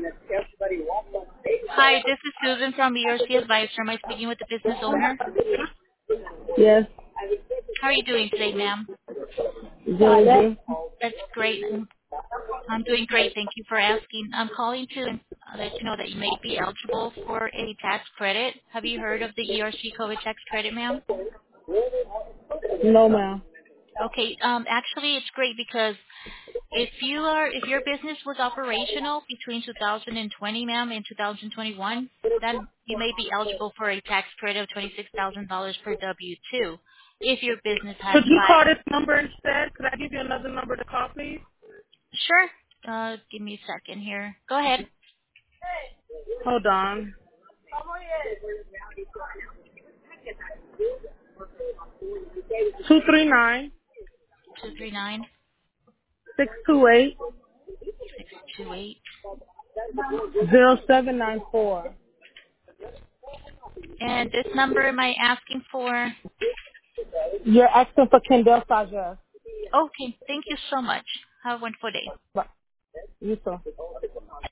Hi, this is Susan from ERC Advisor. Am I speaking with the business owner? Yes. How are you doing today, ma'am? Good. That's great. I'm doing great. Thank you for asking. I'm calling to let you know that you may be eligible for a tax credit. Have you heard of the ERC COVID tax credit, ma'am? No, ma'am. Okay. Actually, it's great because if your business was operational between 2020, ma'am, and 2021, then you may be eligible for a tax credit of $26,000 per W-2 if your business has Could you five. call this number instead? Could I give you another number to call, please? Sure. Give me a second here. Go ahead. Hold on. 239 239 628 628. 0794. And this number am I asking for? You're asking for Kendall Saja. Okay. Thank you so much. Have a wonderful day. You too.